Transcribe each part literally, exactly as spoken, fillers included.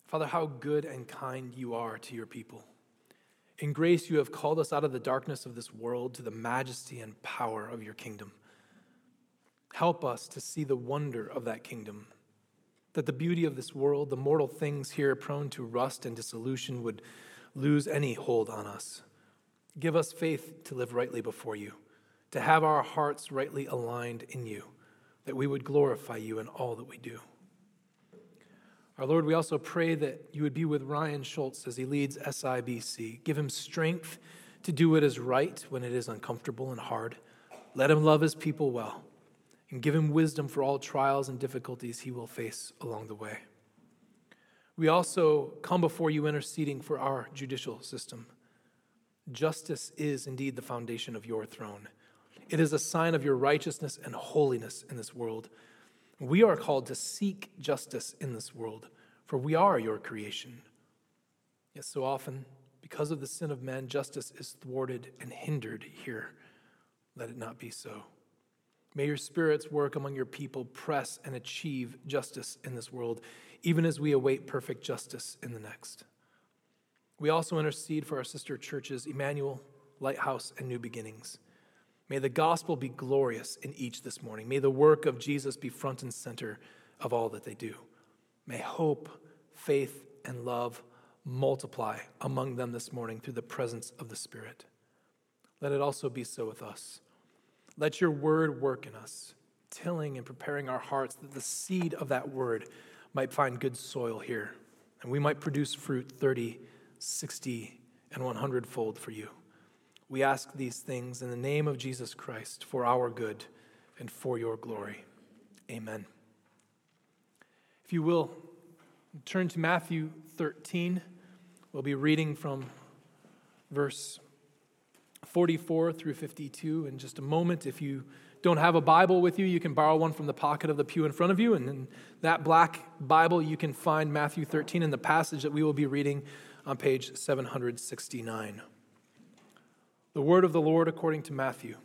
Father, how good and kind you are to your people. In grace, you have called us out of the darkness of this world to the majesty and power of your kingdom. Help us to see the wonder of that kingdom, that the beauty of this world, the mortal things here prone to rust and dissolution, would lose any hold on us. Give us faith to live rightly before you, to have our hearts rightly aligned in you, that we would glorify you in all that we do. Our Lord, we also pray that you would be with Ryan Schultz as he leads S I B C. Give him strength to do what is right when it is uncomfortable and hard. Let him love his people well, and give him wisdom for all trials and difficulties he will face along the way. We also come before you interceding for our judicial system. Justice is indeed the foundation of your throne. It is a sign of your righteousness and holiness in this world. We are called to seek justice in this world, for we are your creation. Yet so often, because of the sin of men, justice is thwarted and hindered here. Let it not be so. May your Spirit's work among your people press and achieve justice in this world, even as we await perfect justice in the next. We also intercede for our sister churches, Emmanuel, Lighthouse, and New Beginnings. May the gospel be glorious in each this morning. May the work of Jesus be front and center of all that they do. May hope, faith, and love multiply among them this morning through the presence of the Spirit. Let it also be so with us. Let your word work in us, tilling and preparing our hearts that the seed of that word might find good soil here, and we might produce fruit thirty, sixty, and one hundred fold for you. We ask these things in the name of Jesus Christ for our good and for your glory. Amen. If you will, turn to Matthew thirteen. We'll be reading from verse forty-four through fifty-two in just a moment. If you don't have a Bible with you, you can borrow one from the pocket of the pew in front of you. And in that black Bible, you can find Matthew thirteen in the passage that we will be reading on page seven hundred sixty-nine. The word of the Lord according to Matthew.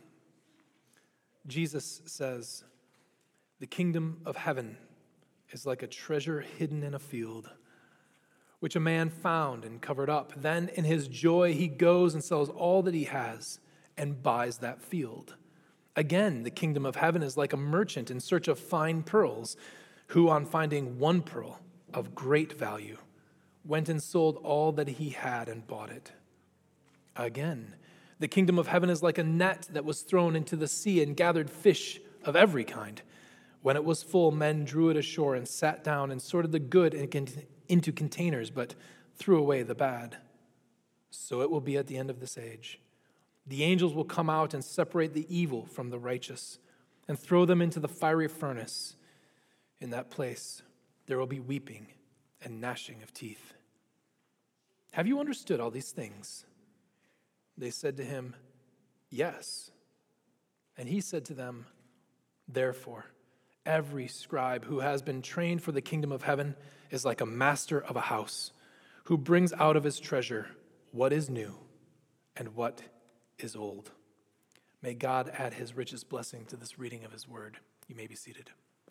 Jesus says, "The kingdom of heaven is like a treasure hidden in a field, which a man found and covered up. Then in his joy he goes and sells all that he has and buys that field. Again, the kingdom of heaven is like a merchant in search of fine pearls, who on finding one pearl of great value went and sold all that he had and bought it. Again, the kingdom of heaven is like a net that was thrown into the sea and gathered fish of every kind. When it was full, men drew it ashore and sat down and sorted the good into containers, but threw away the bad. So it will be at the end of this age. The angels will come out and separate the evil from the righteous and throw them into the fiery furnace. In that place, there will be weeping and gnashing of teeth." "Have you understood all these things?" They said to him, "Yes." And he said to them, "Therefore, every scribe who has been trained for the kingdom of heaven is like a master of a house, who brings out of his treasure what is new and what is old." May God add his richest blessing to this reading of his word. You may be seated.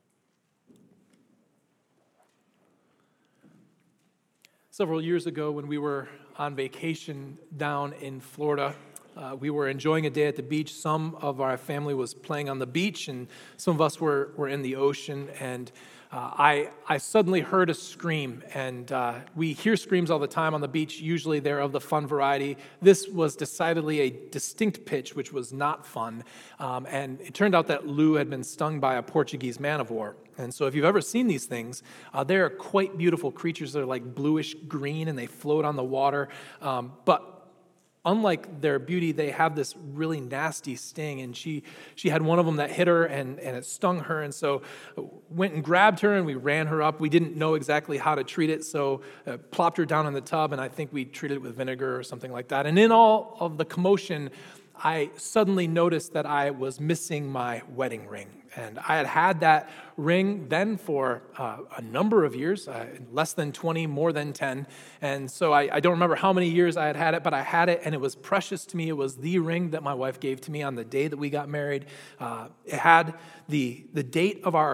Several years ago, when we were on vacation down in Florida, uh, we were enjoying a day at the beach. Some of our family was playing on the beach, and some of us were, were in the ocean. And uh, I, I suddenly heard a scream, and uh, we hear screams all the time on the beach. Usually they're of the fun variety. This was decidedly a distinct pitch, which was not fun. Um, and it turned out that Lou had been stung by a Portuguese man-of-war. And so if you've ever seen these things, uh, they're quite beautiful creatures. They're like bluish green, and they float on the water. Um, but unlike their beauty, they have this really nasty sting. And she she had one of them that hit her, and, and it stung her. And so went and grabbed her, and we ran her up. We didn't know exactly how to treat it, so uh, plopped her down in the tub, and I think we treated it with vinegar or something like that. And in all of the commotion, I suddenly noticed that I was missing my wedding ring. And I had had that ring then for uh, a number of years, uh, less than twenty, more than ten. And so I, I don't remember how many years I had had it, but I had it, and it was precious to me. It was the ring that my wife gave to me on the day that we got married. Uh, it had the, the date of our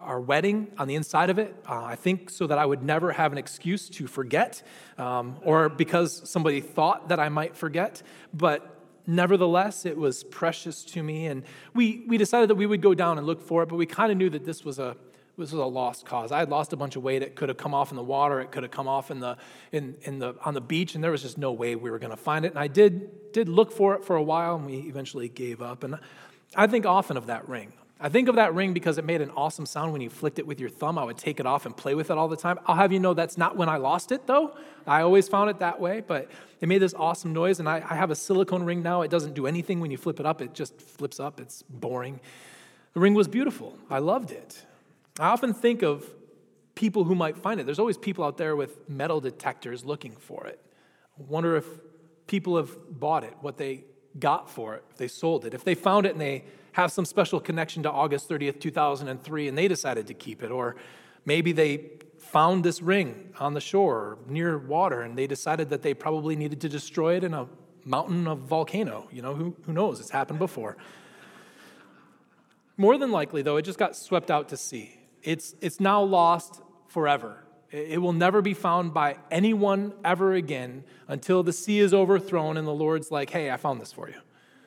our wedding on the inside of it, uh, I think so that I would never have an excuse to forget, um, or because somebody thought that I might forget. But nevertheless, it was precious to me, and we we decided that we would go down and look for it, but we kind of knew that this was a this was a lost cause. I had lost a bunch of weight. It could have come off in the water. It could have come off in the in in the on the beach, and there was just no way we were going to find it. And I did did look for it for a while, and we eventually gave up. And I think often of that ring. I think of that ring because it made an awesome sound when you flicked it with your thumb. I would take it off and play with it all the time. I'll have you know that's not when I lost it, though. I always found it that way, but it made this awesome noise, and I, I have a silicone ring now. It doesn't do anything when you flip it up. It just flips up. It's boring. The ring was beautiful. I loved it. I often think of people who might find it. There's always people out there with metal detectors looking for it. I wonder if people have bought it, what they got for it, if they sold it, if they found it and they have some special connection to August thirtieth, two thousand three, and they decided to keep it. Or maybe they found this ring on the shore near water, and they decided that they probably needed to destroy it in a mountain of volcano. You know, who, who knows? It's happened before. More than likely, though, it just got swept out to sea. It's, it's now lost forever. It will never be found by anyone ever again until the sea is overthrown and the Lord's like, hey, I found this for you.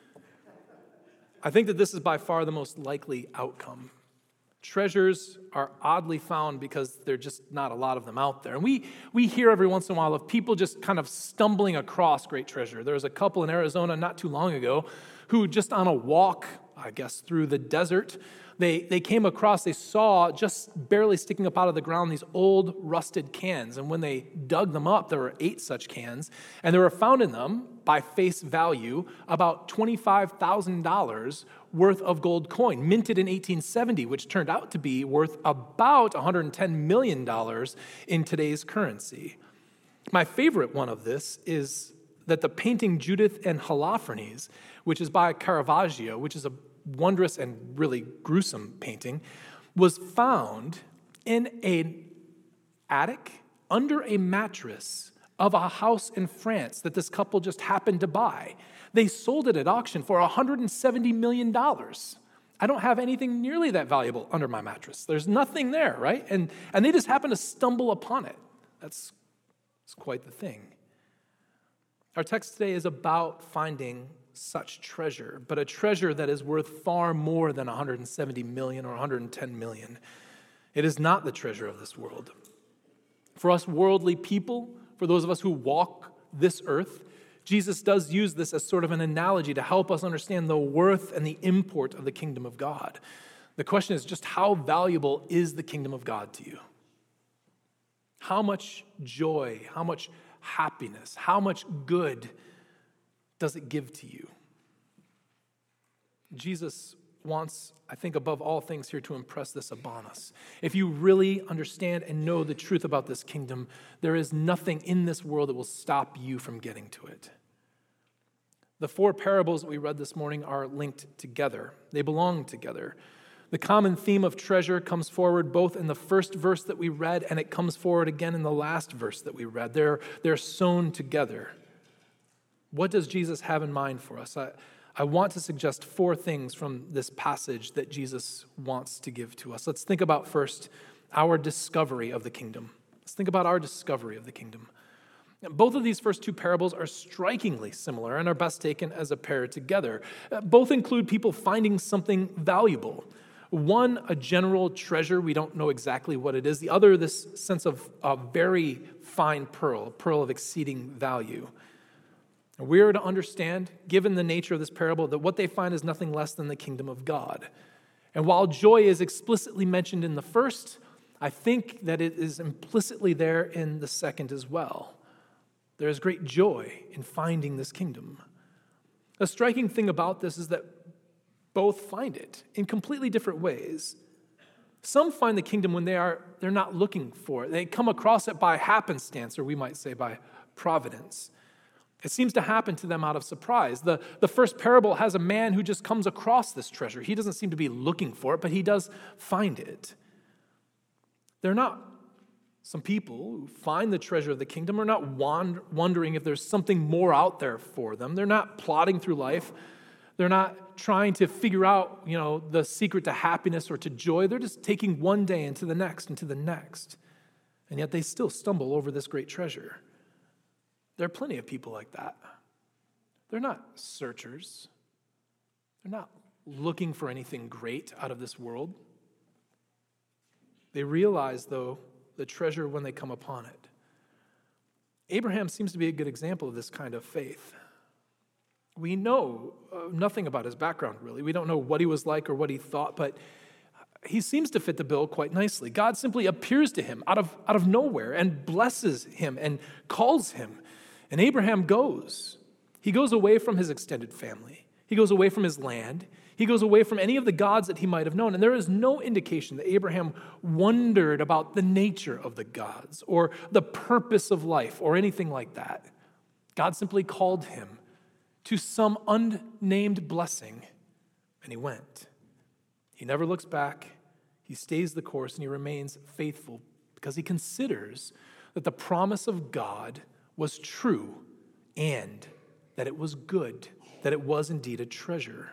I think that this is by far the most likely outcome. Treasures are oddly found because there are just not a lot of them out there. And we we hear every once in a while of people just kind of stumbling across great treasure. There was a couple in Arizona not too long ago who just on a walk, I guess, through the desert, they, they came across, they saw just barely sticking up out of the ground these old rusted cans. And when they dug them up, there were eight such cans. And there were found in them, by face value, about twenty-five thousand dollars worth of gold coin, minted in eighteen seventy, which turned out to be worth about one hundred ten million dollars in today's currency. My favorite one of this is that the painting Judith and Holofernes, which is by Caravaggio, which is a wondrous and really gruesome painting, was found in an attic under a mattress of a house in France that this couple just happened to buy. They sold it at auction for one hundred seventy million dollars. I don't have anything nearly that valuable under my mattress. There's nothing there, right? And, and they just happened to stumble upon it. That's, that's quite the thing. Our text today is about finding such treasure, but a treasure that is worth far more than one hundred seventy million or one hundred ten million. It is not the treasure of this world. For us worldly people, for those of us who walk this earth, Jesus does use this as sort of an analogy to help us understand the worth and the import of the kingdom of God. The question is just how valuable is the kingdom of God to you? How much joy, how much happiness, how much good does it give to you? Jesus wants, I think, above all things here to impress this upon us. If you really understand and know the truth about this kingdom, there is nothing in this world that will stop you from getting to it. The four parables that we read this morning are linked together. They belong together. The common theme of treasure comes forward both in the first verse that we read, and it comes forward again in the last verse that we read. They're, they're sewn together. What does Jesus have in mind for us? I, I want to suggest four things from this passage that Jesus wants to give to us. Let's think about first our discovery of the kingdom. Let's think about our discovery of the kingdom. Both of these first two parables are strikingly similar and are best taken as a pair together. Both include people finding something valuable. One, a general treasure. We don't know exactly what it is. The other, this sense of a very fine pearl, a pearl of exceeding value. We are to understand, given the nature of this parable, that what they find is nothing less than the kingdom of God. And while joy is explicitly mentioned in the first, I think that it is implicitly there in the second as well. There is great joy in finding this kingdom. A striking thing about this is that both find it in completely different ways. Some find the kingdom when they are, they're not looking for it. They come across it by happenstance, or we might say by providence. It seems to happen to them out of surprise. The, the first parable has a man who just comes across this treasure. He doesn't seem to be looking for it, but he does find it. They're not, some people who find the treasure of the kingdom are not wand- wondering if there's something more out there for them. They're not plodding through life. They're not trying to figure out, you know, the secret to happiness or to joy. They're just taking one day into the next, into the next. And yet they still stumble over this great treasure. There are plenty of people like that. They're not searchers. They're not looking for anything great out of this world. They realize, though, the treasure when they come upon it. Abraham seems to be a good example of this kind of faith. We know uh, nothing about his background, really. We don't know what he was like or what he thought, but he seems to fit the bill quite nicely. God simply appears to him out of, out of nowhere and blesses him and calls him. And Abraham goes. He goes away from his extended family. He goes away from his land. He goes away from any of the gods that he might have known. And there is no indication that Abraham wondered about the nature of the gods or the purpose of life or anything like that. God simply called him to some unnamed blessing, and he went. He never looks back. He stays the course, and he remains faithful because he considers that the promise of God was true and that it was good, that it was indeed a treasure.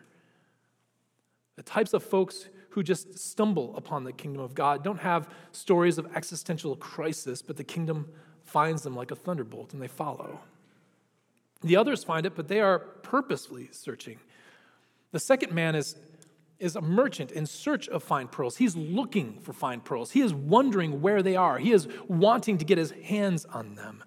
The types of folks who just stumble upon the kingdom of God don't have stories of existential crisis, but the kingdom finds them like a thunderbolt, and they follow. The others find it, but they are purposefully searching. The second man is, is a merchant in search of fine pearls. He's looking for fine pearls. He is wondering where they are. He is wanting to get his hands on them.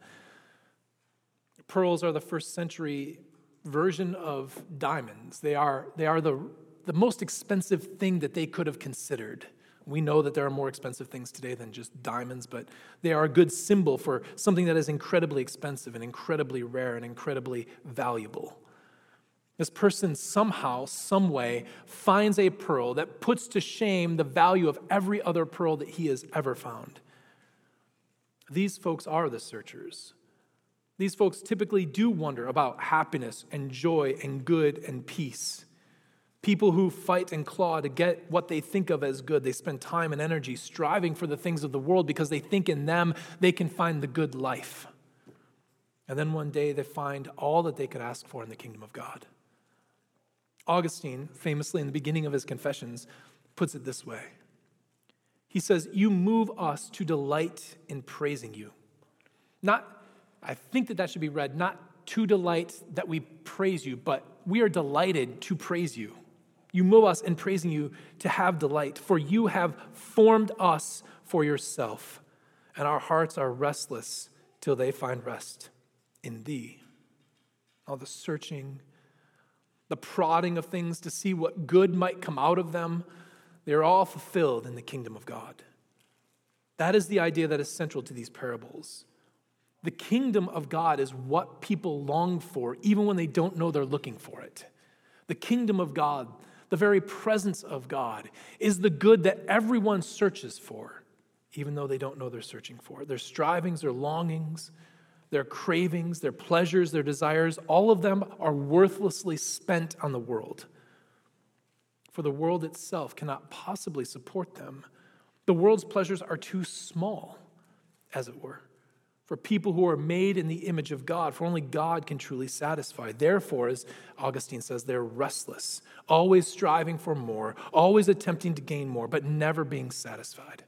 Pearls are the first century version of diamonds. They are, they are the, the most expensive thing that they could have considered. We know that there are more expensive things today than just diamonds, but they are a good symbol for something that is incredibly expensive and incredibly rare and incredibly valuable. This person somehow, some way, finds a pearl that puts to shame the value of every other pearl that he has ever found. These folks are the searchers. These folks typically do wonder about happiness and joy and good and peace. People who fight and claw to get what they think of as good. They spend time and energy striving for the things of the world because they think in them they can find the good life. And then one day they find all that they could ask for in the kingdom of God. Augustine, famously in the beginning of his Confessions, puts it this way. He says, "You move us to delight in praising you." Not, I think that that should be read, not to delight that we praise you, but we are delighted to praise you. You move us in praising you to have delight, for you have formed us for yourself, and our hearts are restless till they find rest in thee. All the searching, the prodding of things to see what good might come out of them, they're all fulfilled in the kingdom of God. That is the idea that is central to these parables. The kingdom of God is what people long for, even when they don't know they're looking for it. The kingdom of God, the very presence of God, is the good that everyone searches for, even though they don't know they're searching for it. Their strivings, their longings, their cravings, their pleasures, their desires, all of them are worthlessly spent on the world. For the world itself cannot possibly support them. The world's pleasures are too small, as it were, for people who are made in the image of God, for only God can truly satisfy. Therefore, as Augustine says, they're restless, always striving for more, always attempting to gain more, but never being satisfied.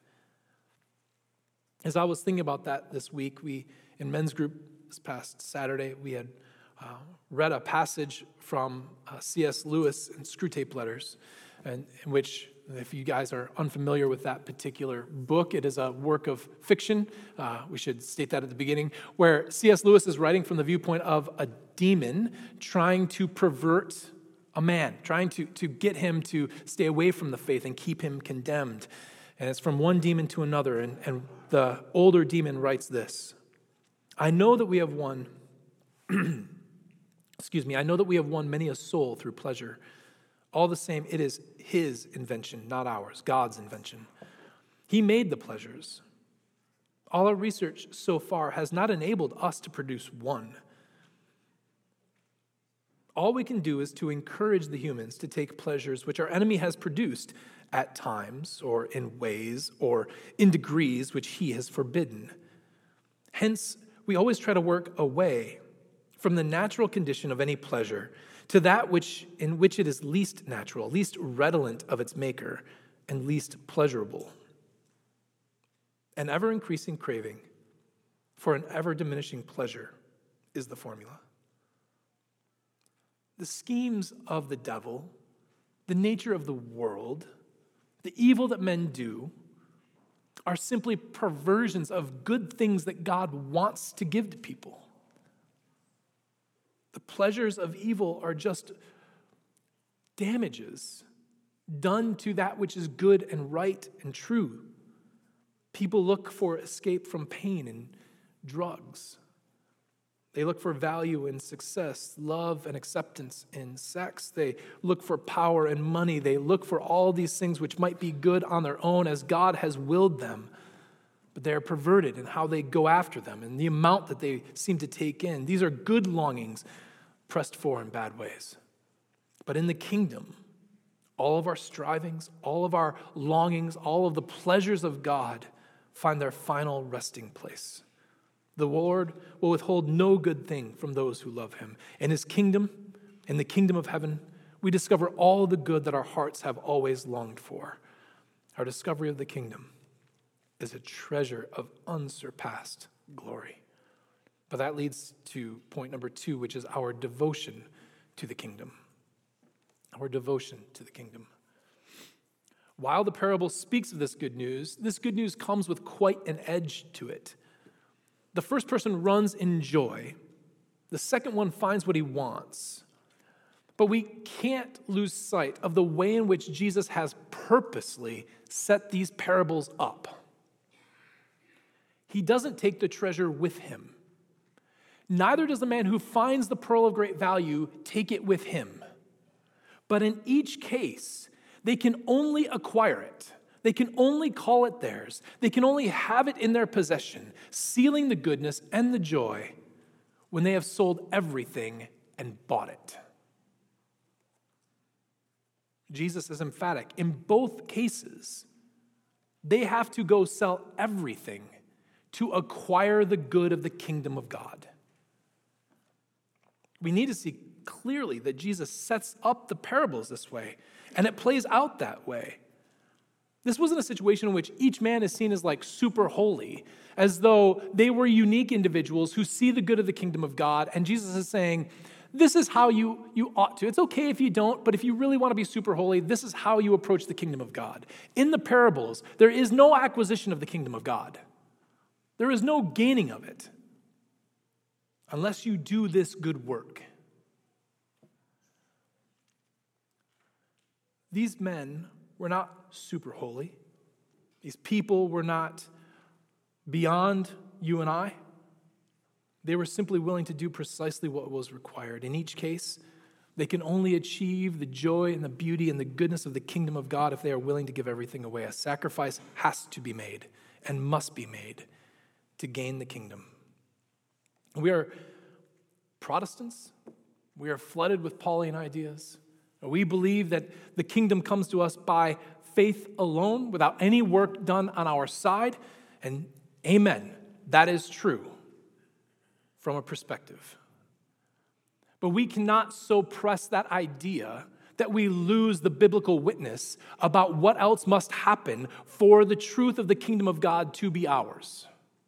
As I was thinking about that this week, we, in men's group this past Saturday, we had uh, read a passage from uh, C S Lewis in Screwtape Letters, and, in which, if you guys are unfamiliar with that particular book, it is a work of fiction. Uh, we should state that at the beginning, where C S Lewis is writing from the viewpoint of a demon trying to pervert a man, trying to, to get him to stay away from the faith and keep him condemned. And it's from one demon to another. And, and the older demon writes this: I know that we have won, excuse me, I know that we have won many a soul through pleasure. All the same, it is his invention, not ours, God's invention. He made the pleasures. All our research so far has not enabled us to produce one. All we can do is to encourage the humans to take pleasures which our enemy has produced at times, or in ways, or in degrees which he has forbidden. Hence, we always try to work away from the natural condition of any pleasure to that which in which it is least natural, least redolent of its maker, and least pleasurable. An ever-increasing craving for an ever-diminishing pleasure is the formula. The schemes of the devil, the nature of the world, the evil that men do, are simply perversions of good things that God wants to give to people. The pleasures of evil are just damages done to that which is good and right and true. People look for escape from pain and drugs. They look for value in success, love and acceptance in sex. They look for power and money. They look for all these things which might be good on their own as God has willed them. But they are perverted in how they go after them and the amount that they seem to take in. These are good longings pressed for in bad ways. But in the kingdom, all of our strivings, all of our longings, all of the pleasures of God find their final resting place. The Lord will withhold no good thing from those who love him. In his kingdom, in the kingdom of heaven, we discover all the good that our hearts have always longed for. Our discovery of the kingdom is a treasure of unsurpassed glory. But that leads to point number two, which is our devotion to the kingdom. Our devotion to the kingdom. While the parable speaks of this good news, this good news comes with quite an edge to it. The first person runs in joy. The second one finds what he wants. But we can't lose sight of the way in which Jesus has purposely set these parables up. He doesn't take the treasure with him. Neither does the man who finds the pearl of great value take it with him. But in each case, they can only acquire it. They can only call it theirs. They can only have it in their possession, sealing the goodness and the joy when they have sold everything and bought it. Jesus is emphatic. In both cases, they have to go sell everything to acquire the good of the kingdom of God. We need to see clearly that Jesus sets up the parables this way, and it plays out that way. This wasn't a situation in which each man is seen as like super holy, as though they were unique individuals who see the good of the kingdom of God, and Jesus is saying, this is how you, you ought to. It's okay if you don't, but if you really want to be super holy, this is how you approach the kingdom of God. In the parables, there is no acquisition of the kingdom of God. There is no gaining of it unless you do this good work. These men were not super holy. These people were not beyond you and I. They were simply willing to do precisely what was required. In each case, they can only achieve the joy and the beauty and the goodness of the kingdom of God if they are willing to give everything away. A sacrifice has to be made and must be made to gain the kingdom. We are Protestants. We are flooded with Pauline ideas. We believe that the kingdom comes to us by faith alone, without any work done on our side. And amen, that is true from a perspective. But we cannot so press that idea that we lose the biblical witness about what else must happen for the truth of the kingdom of God to be ours.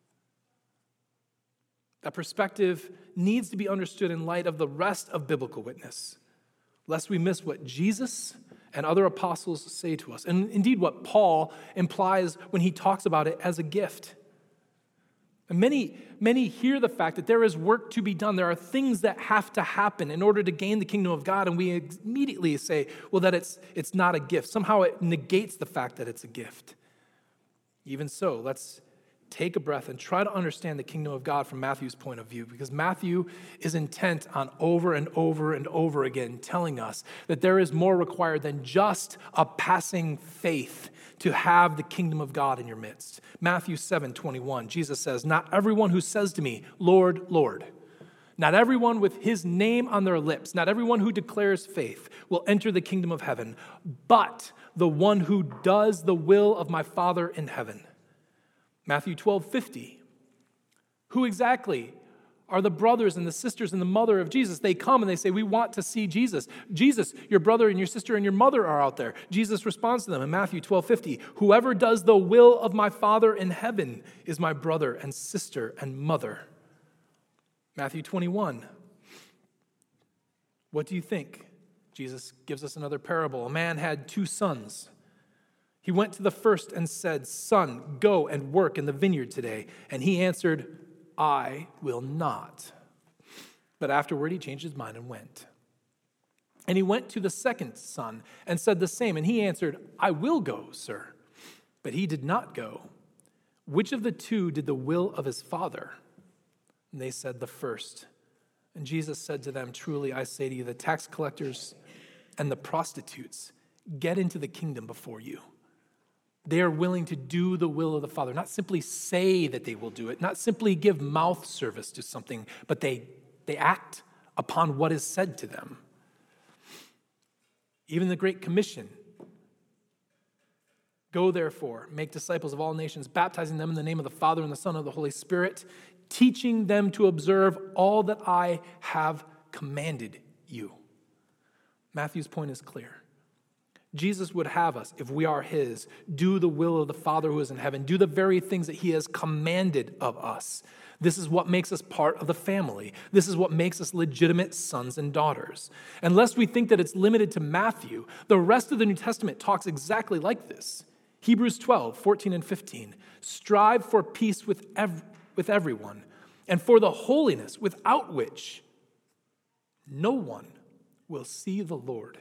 That perspective needs to be understood in light of the rest of biblical witness, lest we miss what Jesus and other apostles say to us, and indeed what Paul implies when he talks about it as a gift. And many, many hear the fact that there is work to be done. There are things that have to happen in order to gain the kingdom of God, and we immediately say, well, that it's, it's not a gift. Somehow it negates the fact that it's a gift. Even so, let's take a breath and try to understand the kingdom of God from Matthew's point of view, because Matthew is intent on over and over and over again telling us that there is more required than just a passing faith to have the kingdom of God in your midst. Matthew seven twenty-one, Jesus says, "Not everyone who says to me, 'Lord, Lord,' not everyone with his name on their lips, not everyone who declares faith will enter the kingdom of heaven, but the one who does the will of my Father in heaven." Matthew twelve fifty. Who exactly are the brothers and the sisters and the mother of Jesus. They come and they say, we want to see Jesus. Jesus, your brother and your sister and your mother are out there. Jesus responds to them in Matthew twelve fifty, whoever does the will of my Father in heaven is my brother and sister and mother. Matthew twenty-one, what do you think? Jesus gives us another parable. A man had two sons. He went to the first and said, son, go and work in the vineyard today. And he answered, I will not. But afterward he changed his mind and went. And he went to the second son and said the same. And he answered, I will go, sir. But he did not go. Which of the two did the will of his father? And they said, the first. And Jesus said to them, truly I say to you, the tax collectors and the prostitutes get into the kingdom before you. They are willing to do the will of the Father, not simply say that they will do it, not simply give mouth service to something, but they, they act upon what is said to them. Even the Great Commission, go therefore, make disciples of all nations, baptizing them in the name of the Father and the Son and the Holy Spirit, teaching them to observe all that I have commanded you. Matthew's point is clear. Jesus would have us, if we are his, do the will of the Father who is in heaven, do the very things that he has commanded of us. This is what makes us part of the family. This is what makes us legitimate sons and daughters. Unless we think that it's limited to Matthew, the rest of the New Testament talks exactly like this. Hebrews twelve, fourteen and fifteen. Strive for peace with, ev- with everyone, and for the holiness without which no one will see the Lord.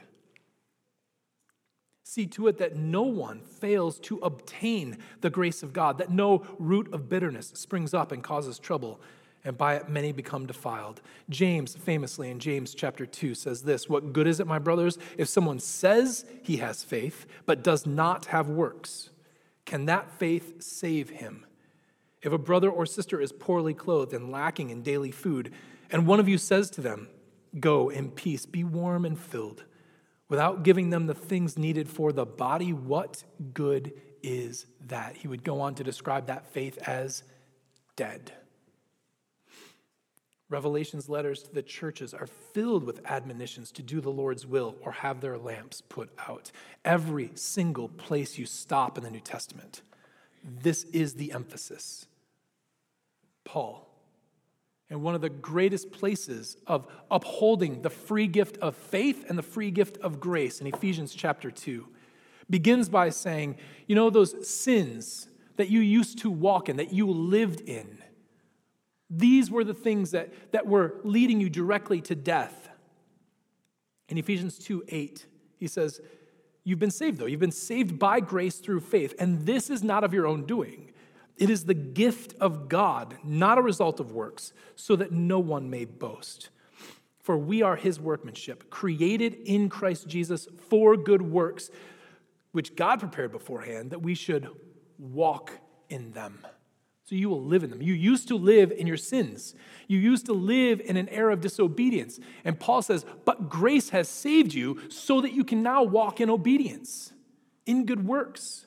See to it that no one fails to obtain the grace of God, that no root of bitterness springs up and causes trouble, and by it many become defiled. James, famously in James chapter two, says this, what good is it, my brothers, if someone says he has faith, but does not have works? Can that faith save him? If a brother or sister is poorly clothed and lacking in daily food, and one of you says to them, go in peace, be warm and filled, without giving them the things needed for the body, what good is that? He would go on to describe that faith as dead. Revelation's letters to the churches are filled with admonitions to do the Lord's will or have their lamps put out. Every single place you stop in the New Testament, this is the emphasis. Paul, and one of the greatest places of upholding the free gift of faith and the free gift of grace in Ephesians chapter two, begins by saying, you know, those sins that you used to walk in, that you lived in, these were the things that, that were leading you directly to death. In Ephesians two eight, he says, you've been saved, though. You've been saved by grace through faith, and this is not of your own doing. It is the gift of God, not a result of works, so that no one may boast. For we are his workmanship, created in Christ Jesus for good works, which God prepared beforehand, that we should walk in them. So you will live in them. You used to live in your sins. You used to live in an era of disobedience. And Paul says, but grace has saved you so that you can now walk in obedience, in good works.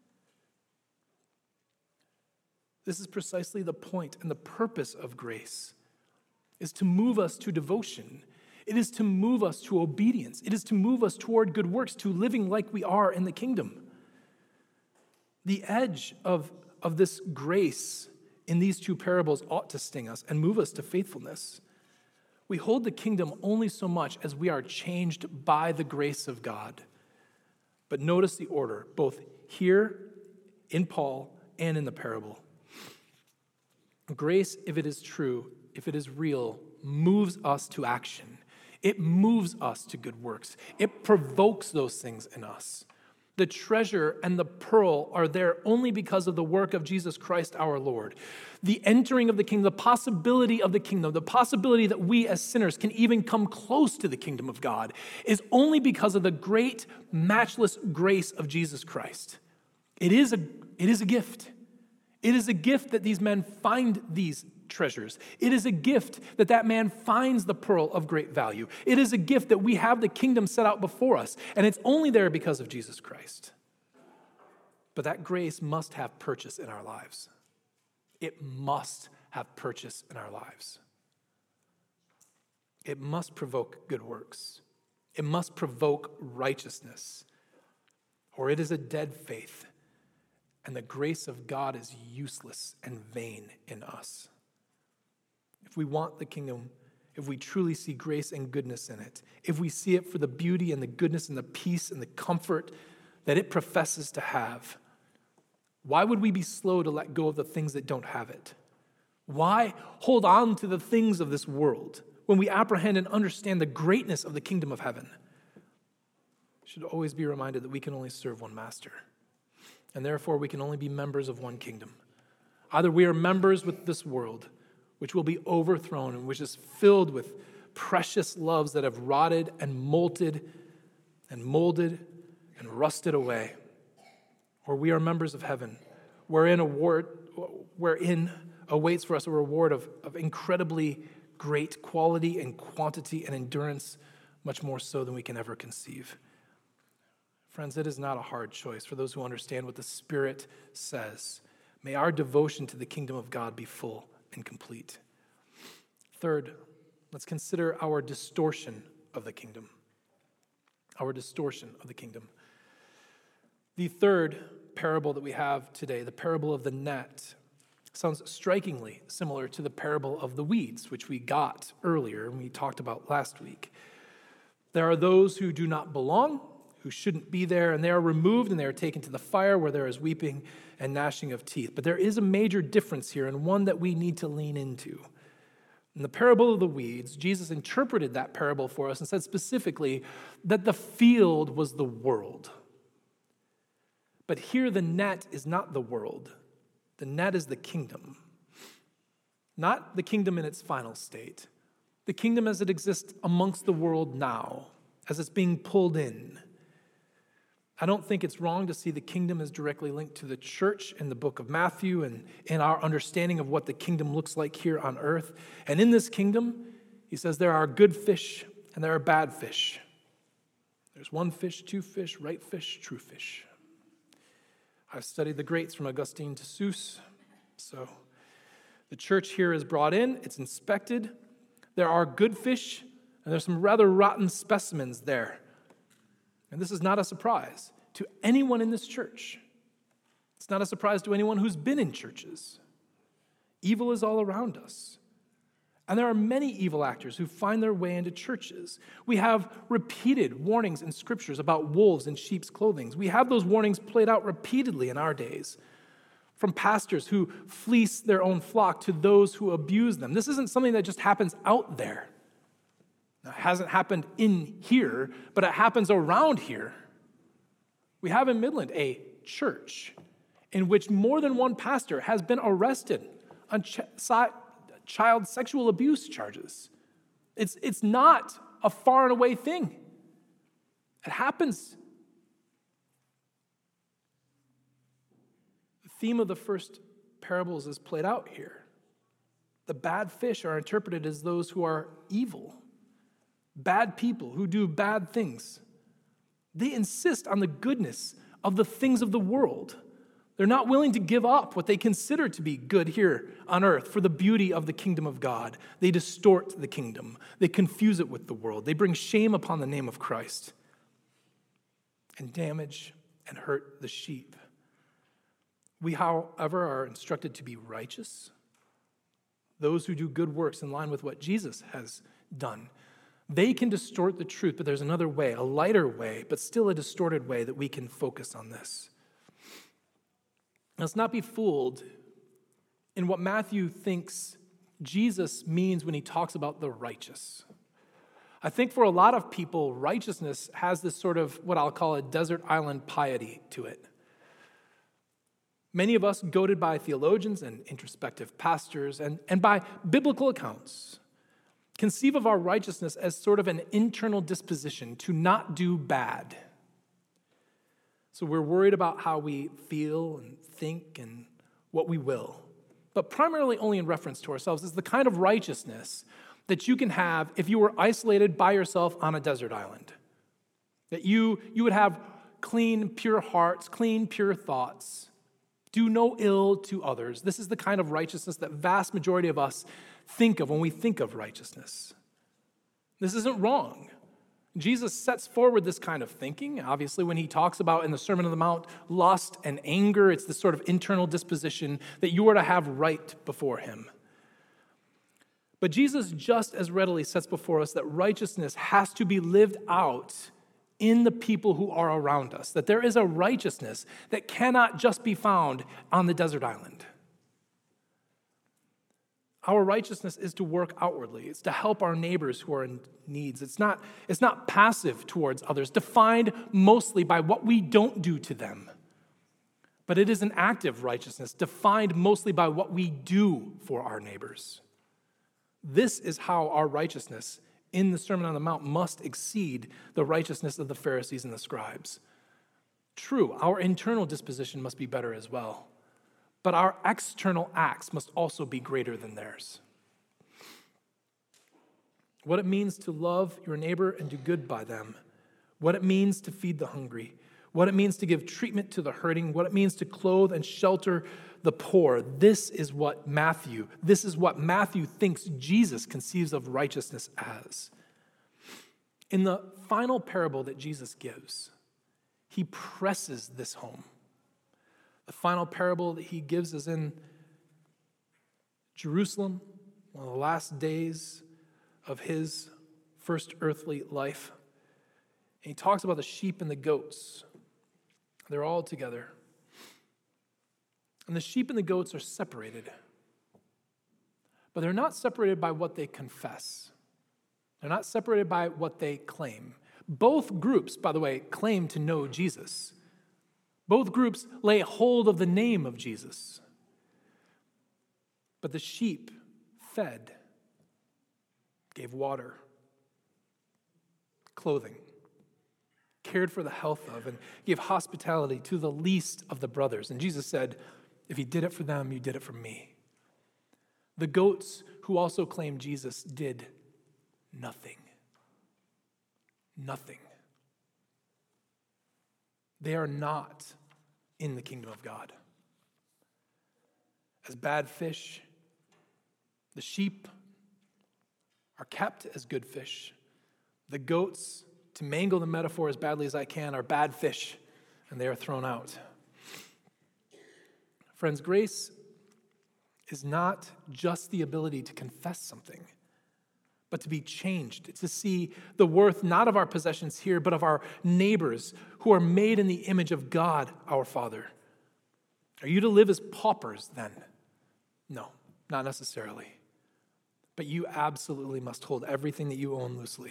This is precisely the point and the purpose of grace, is to move us to devotion. It is to move us to obedience. It is to move us toward good works, to living like we are in the kingdom. The edge of, of this grace in these two parables ought to sting us and move us to faithfulness. We hold the kingdom only so much as we are changed by the grace of God. But notice the order, both here in Paul and in the parable. Grace, if it is true, if it is real, moves us to action. It moves us to good works. It provokes those things in us. The treasure and the pearl are there only because of the work of Jesus Christ our Lord. The entering of the kingdom, the possibility of the kingdom, the possibility that we as sinners can even come close to the kingdom of God is only because of the great, matchless grace of Jesus Christ. It is a, it is a gift. It is a gift that these men find these treasures. It is a gift that that man finds the pearl of great value. It is a gift that we have the kingdom set out before us, and it's only there because of Jesus Christ. But that grace must have purchase in our lives. It must have purchase in our lives. it must provoke good works. It must provoke righteousness, or it is a dead faith, and the grace of God is useless and vain in us. If we want the kingdom, if we truly see grace and goodness in it, if we see it for the beauty and the goodness and the peace and the comfort that it professes to have, why would we be slow to let go of the things that don't have it? Why hold on to the things of this world when we apprehend and understand the greatness of the kingdom of heaven? We should always be reminded that we can only serve one master, and therefore we can only be members of one kingdom. Either we are members with this world, which will be overthrown and which is filled with precious loves that have rotted and molted and molded and rusted away, or we are members of heaven, wherein award, wherein awaits for us a reward of, of incredibly great quality and quantity and endurance, much more so than we can ever conceive. Friends, it is not a hard choice for those who understand what the Spirit says. May our devotion to the kingdom of God be full and complete. Third, let's consider our distortion of the kingdom. Our distortion of the kingdom. The third parable that we have today, the parable of the net, sounds strikingly similar to the parable of the weeds, which we got earlier and we talked about last week. There are those who do not belong, who shouldn't be there, and they are removed and they are taken to the fire where there is weeping and gnashing of teeth. But there is a major difference here, and one that we need to lean into. In the parable of the weeds, Jesus interpreted that parable for us and said specifically that the field was the world. But here the net is not the world. The net is the kingdom. Not the kingdom in its final state. The kingdom as it exists amongst the world now, as it's being pulled in. I don't think it's wrong to see the kingdom as directly linked to the church in the book of Matthew and in our understanding of what the kingdom looks like here on earth. And in this kingdom, he says there are good fish and there are bad fish. There's one fish, two fish, right fish, true fish. I've studied the greats from Augustine to Seuss. So the church here is brought in, it's inspected. There are good fish and there's some rather rotten specimens there. And this is not a surprise to anyone in this church. It's not a surprise to anyone who's been in churches. Evil is all around us. And there are many evil actors who find their way into churches. We have repeated warnings in scriptures about wolves in sheep's clothing. We have those warnings played out repeatedly in our days, from pastors who fleece their own flock to those who abuse them. This isn't something that just happens out there. It hasn't happened in here, but it happens around here. We have in Midland a church in which more than one pastor has been arrested on ch- si- child sexual abuse charges. It's, it's not a far and away thing. It happens. The theme of the first parables is played out here. The bad fish are interpreted as those who are evil. Bad people who do bad things. They insist on the goodness of the things of the world. They're not willing to give up what they consider to be good here on earth for the beauty of the kingdom of God. They distort the kingdom. They confuse it with the world. They bring shame upon the name of Christ and damage and hurt the sheep. We, however, are instructed to be righteous. Those who do good works in line with what Jesus has done. They can distort the truth, but there's another way, a lighter way, but still a distorted way that we can focus on this. Let's not be fooled in what Matthew thinks Jesus means when he talks about the righteous. I think for a lot of people, righteousness has this sort of what I'll call a desert island piety to it. Many of us, goaded by theologians and introspective pastors and, and by biblical accounts, conceive of our righteousness as sort of an internal disposition to not do bad. So we're worried about how we feel and think and what we will, but primarily only in reference to ourselves is the kind of righteousness that you can have if you were isolated by yourself on a desert island. That you, you would have clean, pure hearts, clean, pure thoughts, do no ill to others. This is the kind of righteousness that vast majority of us think of when we think of righteousness. This isn't wrong. Jesus sets forward this kind of thinking. Obviously, when he talks about in the Sermon on the Mount lust and anger, it's this sort of internal disposition that you are to have right before him. But Jesus just as readily sets before us that righteousness has to be lived out in the people who are around us, that there is a righteousness that cannot just be found on the desert island. Our righteousness is to work outwardly. It's to help our neighbors who are in needs. It's not, it's not passive towards others, defined mostly by what we don't do to them. But it is an active righteousness, defined mostly by what we do for our neighbors. This is how our righteousness in the Sermon on the Mount must exceed the righteousness of the Pharisees and the scribes. True, our internal disposition must be better as well. But our external acts must also be greater than theirs. What it means to love your neighbor and do good by them, what it means to feed the hungry, what it means to give treatment to the hurting, what it means to clothe and shelter the poor. This is what Matthew, this is what Matthew thinks Jesus conceives of righteousness as. In the final parable that Jesus gives, he presses this home. The final parable that he gives is in Jerusalem, one of the last days of his first earthly life. And he talks about the sheep and the goats. They're all together. And the sheep and the goats are separated. But they're not separated by what they confess. They're not separated by what they claim. Both groups, by the way, claim to know Jesus. Both groups lay hold of the name of Jesus. But the sheep fed, gave water, clothing, cared for the health of, and gave hospitality to the least of the brothers. And Jesus said, if you did it for them, you did it for me. The goats, who also claimed Jesus, did nothing. Nothing. They are not in the kingdom of God. As bad fish, the sheep are kept as good fish. The goats, to mangle the metaphor as badly as I can, are bad fish, and they are thrown out. Friends, grace is not just the ability to confess something, but to be changed, to see the worth not of our possessions here, but of our neighbors who are made in the image of God, our Father. Are you to live as paupers then? No, not necessarily. But you absolutely must hold everything that you own loosely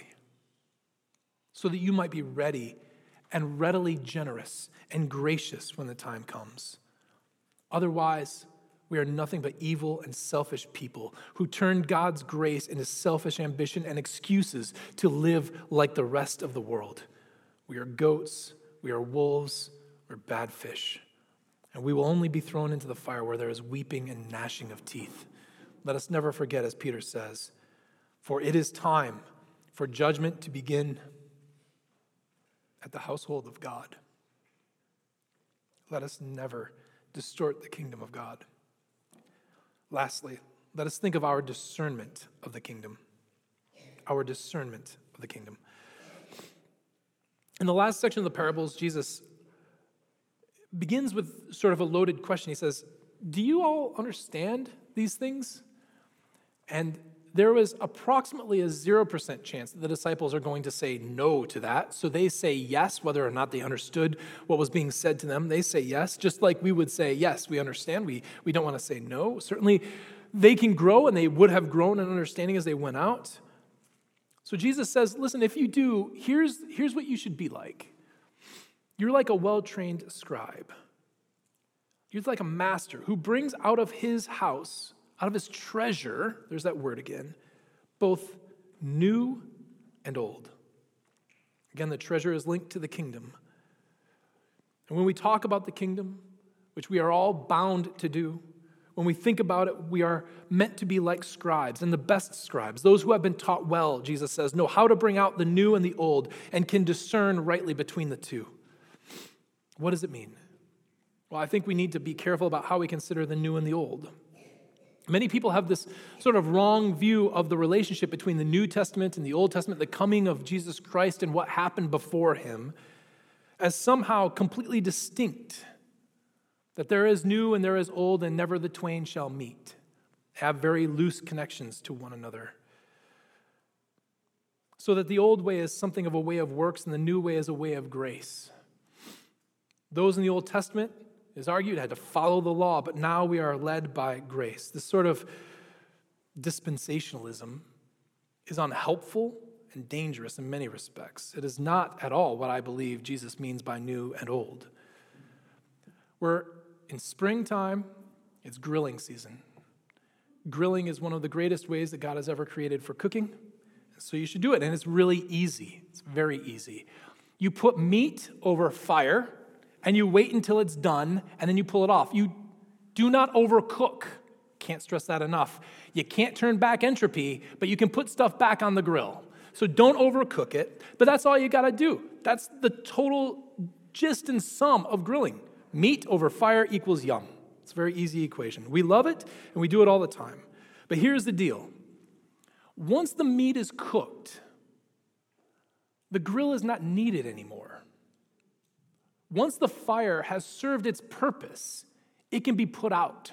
so that you might be ready and readily generous and gracious when the time comes. Otherwise, we are nothing but evil and selfish people who turn God's grace into selfish ambition and excuses to live like the rest of the world. We are goats, we are wolves, we're bad fish. And we will only be thrown into the fire where there is weeping and gnashing of teeth. Let us never forget, as Peter says, for it is time for judgment to begin at the household of God. Let us never distort the kingdom of God. Lastly, let us think of our discernment of the kingdom. Our discernment of the kingdom. In the last section of the parables, Jesus begins with sort of a loaded question. He says, do you all understand these things? And there was approximately a zero percent chance that the disciples are going to say no to that. So they say yes, whether or not they understood what was being said to them. They say yes, just like we would say, yes, we understand. We, we don't want to say no. Certainly, they can grow, and they would have grown in understanding as they went out. So Jesus says, listen, if you do, here's, here's what you should be like. You're like a well-trained scribe. You're like a master who brings out of his house, out of his treasure, there's that word again, both new and old. Again, the treasure is linked to the kingdom. And when we talk about the kingdom, which we are all bound to do, when we think about it, we are meant to be like scribes, and the best scribes, those who have been taught well, Jesus says, know how to bring out the new and the old and can discern rightly between the two. What does it mean? Well, I think we need to be careful about how we consider the new and the old. Many people have this sort of wrong view of the relationship between the New Testament and the Old Testament, the coming of Jesus Christ and what happened before him, as somehow completely distinct, that there is new and there is old and never the twain shall meet, have very loose connections to one another. So that the old way is something of a way of works and the new way is a way of grace. Those in the Old Testament, it is argued, had to follow the law, but now we are led by grace. This sort of dispensationalism is unhelpful and dangerous in many respects. It is not at all what I believe Jesus means by new and old. We're in springtime, it's grilling season. Grilling is one of the greatest ways that God has ever created for cooking, so you should do it, and it's really easy. It's very easy. You put meat over fire, and you wait until it's done, and then you pull it off. You do not overcook. Can't stress that enough. You can't turn back entropy, but you can put stuff back on the grill. So don't overcook it, but that's all you got to do. That's the total gist and sum of grilling. Meat over fire equals yum. It's a very easy equation. We love it, and we do it all the time. But here's the deal. Once the meat is cooked, the grill is not needed anymore. Once the fire has served its purpose, it can be put out.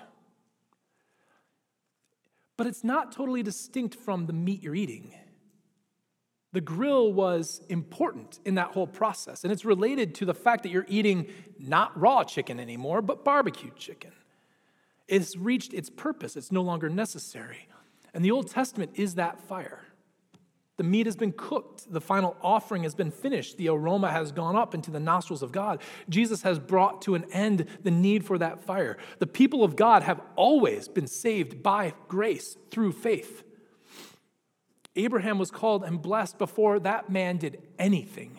But it's not totally distinct from the meat you're eating. The grill was important in that whole process, and it's related to the fact that you're eating not raw chicken anymore, but barbecued chicken. It's reached its purpose. It's no longer necessary. And the Old Testament is that fire. The meat has been cooked. The final offering has been finished. The aroma has gone up into the nostrils of God. Jesus has brought to an end the need for that fire. The people of God have always been saved by grace through faith. Abraham was called and blessed before that man did anything.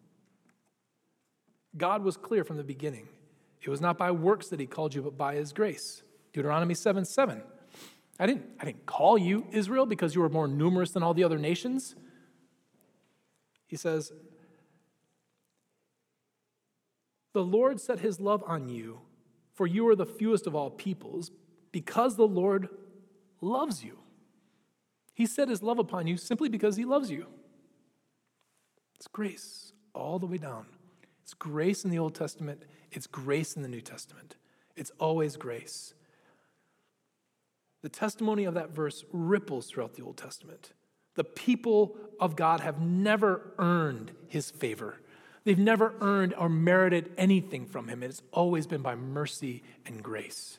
God was clear from the beginning. It was not by works that he called you, but by his grace. Deuteronomy seven seven. I didn't, I didn't call you Israel because you were more numerous than all the other nations. He says, the Lord set his love on you, for you are the fewest of all peoples, because the Lord loves you. He set his love upon you simply because he loves you. It's grace all the way down. It's grace in the Old Testament. It's grace in the New Testament. It's always grace. The testimony of that verse ripples throughout the Old Testament. The people of God have never earned his favor. They've never earned or merited anything from him. It's always been by mercy and grace.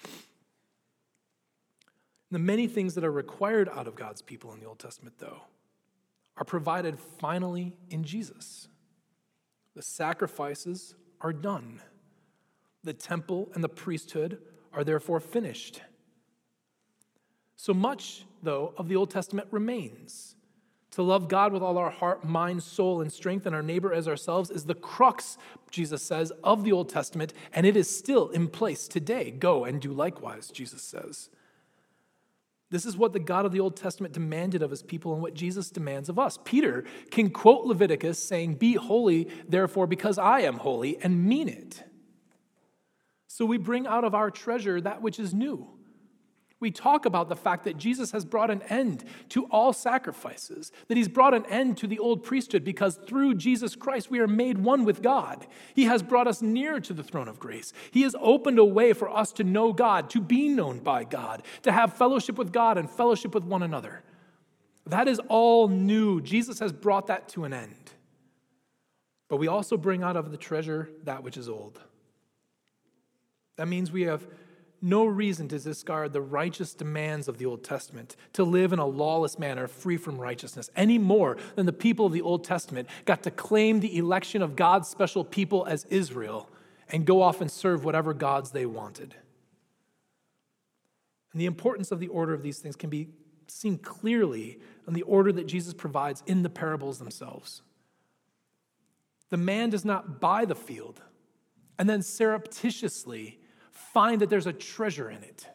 The many things that are required out of God's people in the Old Testament, though, are provided finally in Jesus. The sacrifices are done. The temple and the priesthood are therefore finished. So much, though, of the Old Testament remains. To love God with all our heart, mind, soul, and strength, and our neighbor as ourselves is the crux, Jesus says, of the Old Testament, and it is still in place today. Go and do likewise, Jesus says. This is what the God of the Old Testament demanded of his people and what Jesus demands of us. Peter can quote Leviticus saying, "Be holy, therefore, because I am holy," and mean it. So we bring out of our treasure that which is new. We talk about the fact that Jesus has brought an end to all sacrifices, that he's brought an end to the old priesthood because through Jesus Christ we are made one with God. He has brought us near to the throne of grace. He has opened a way for us to know God, to be known by God, to have fellowship with God and fellowship with one another. That is all new. Jesus has brought that to an end. But we also bring out of the treasure that which is old. That means we have no reason to discard the righteous demands of the Old Testament, to live in a lawless manner free from righteousness, any more than the people of the Old Testament got to claim the election of God's special people as Israel and go off and serve whatever gods they wanted. And the importance of the order of these things can be seen clearly in the order that Jesus provides in the parables themselves. The man does not buy the field and then surreptitiously find that there's a treasure in it.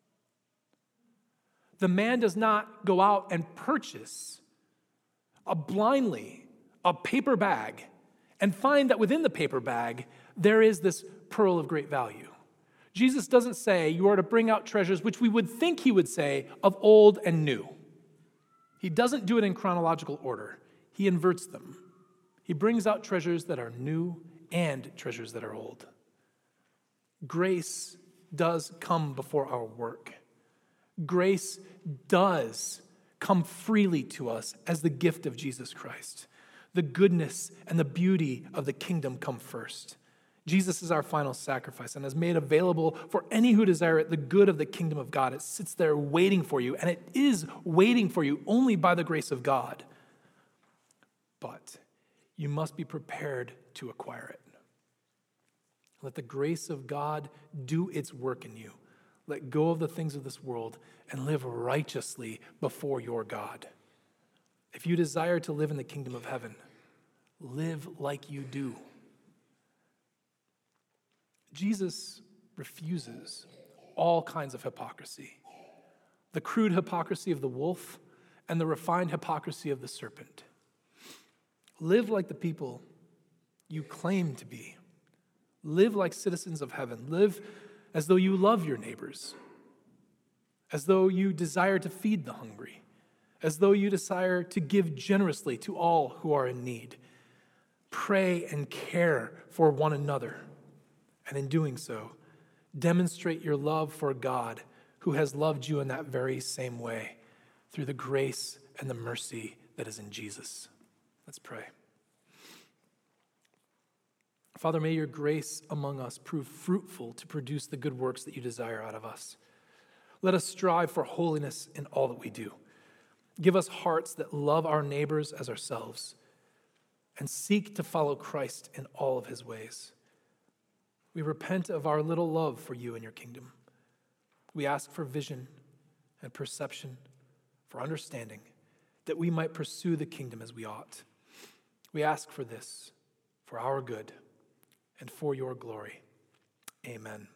The man does not go out and purchase a blindly a paper bag and find that within the paper bag there is this pearl of great value. Jesus doesn't say you are to bring out treasures, which we would think he would say, of old and new. He doesn't do it in chronological order. He inverts them. He brings out treasures that are new and treasures that are old. Grace does come before our work. Grace does come freely to us as the gift of Jesus Christ. The goodness and the beauty of the kingdom come first. Jesus is our final sacrifice and has made available for any who desire it the good of the kingdom of God. It sits there waiting for you, and it is waiting for you only by the grace of God. But you must be prepared to acquire it. Let the grace of God do its work in you. Let go of the things of this world and live righteously before your God. If you desire to live in the kingdom of heaven, live like you do. Jesus refuses all kinds of hypocrisy. The crude hypocrisy of the wolf and the refined hypocrisy of the serpent. Live like the people you claim to be. Live like citizens of heaven. Live as though you love your neighbors, as though you desire to feed the hungry, as though you desire to give generously to all who are in need. Pray and care for one another, and in doing so, demonstrate your love for God, who has loved you in that very same way through the grace and the mercy that is in Jesus. Let's pray. Father, may your grace among us prove fruitful to produce the good works that you desire out of us. Let us strive for holiness in all that we do. Give us hearts that love our neighbors as ourselves and seek to follow Christ in all of his ways. We repent of our little love for you and your kingdom. We ask for vision and perception, for understanding, that we might pursue the kingdom as we ought. We ask for this, for our good, and for your glory. Amen.